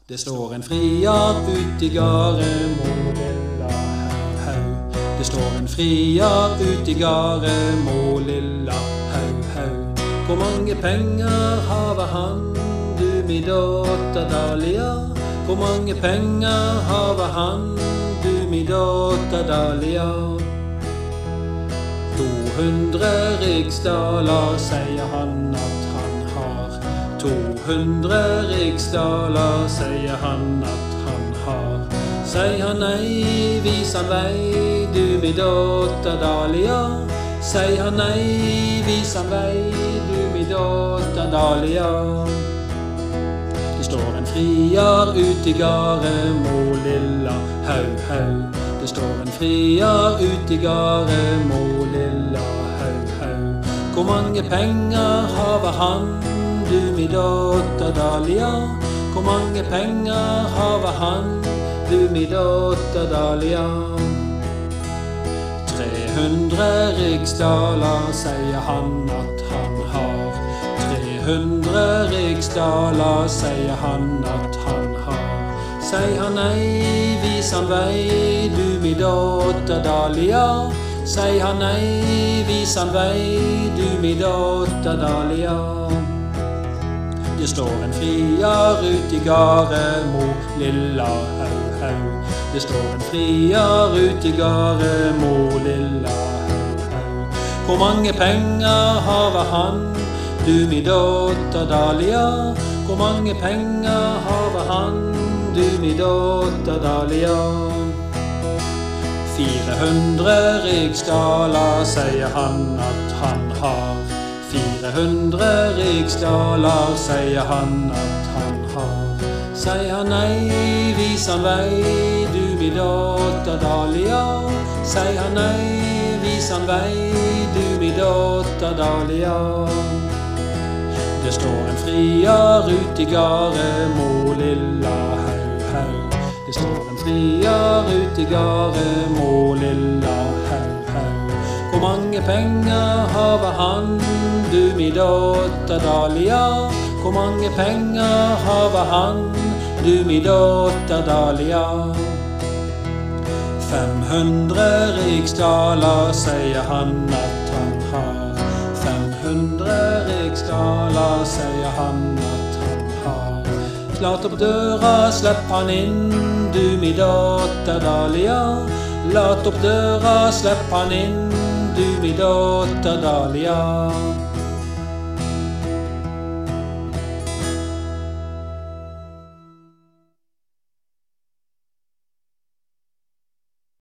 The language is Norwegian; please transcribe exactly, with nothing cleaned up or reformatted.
Det står en friar ut i gare, må lilla hau hau. Det står en friar ut i gare, må lilla hau hau. Hvor mange penger har han, du mi dotter Dahlia? Hvor mange penger har han, du mi dotter Dahlia? To hundre riksdaler, sier han at han har. To hundre riksdaler, sier han at han har. Sier han nei, vis han vei, du mi dotter Dahlia. Sier han nei, vis han vei, du mi dotter Dahlia. Det står en friar ut i gare, må lilla hau hau. Det står en friar ut i gare, må lilla hau hau. Hvor mange penger har han, du mi dotter Dahlia? Hvor mange penger har han, du mi dotter Dahlia? Tre hundre riksdaler, sier han at han har. Tre hundre riksdaler, sier han at han har. Sier han nei, vis han vei, du mi dotter Dahlia. Sier han nei, vis han vei, du mi dotter Dahlia. Det står en friar ut i gare, må lilla hau hau. Det står en friar ut i gare, må lilla hau hau. Hvor mange penger har han, du mi dotter Dahlia? Hvor mange penger har han, du mi dotter Dahlia? Fire hundre riksdaler, sier han at han har. Fire hundre riksdaler, sier han at han har. Sier han nei, vis han vei, du mi dotter Dahlia. Sier han nei, vis han vei, du mi dotter Dahlia. Det står en friar ut i gare, må lilla hau hau. Det står en friar ut i gare, må lilla hau hau. Hvor mange penger har han, du mi dotter Dahlia? Hvor mange penger har han, du mi dotter Dahlia? Fem hundre riksdaler, sier han at han har. Fem hundre riksdaler, sier han at han har. Slart opp døra, slipp han inn, du mi dotter Dahlia. Lat opp døra, slipp han inn, du mi dotter Dahlia.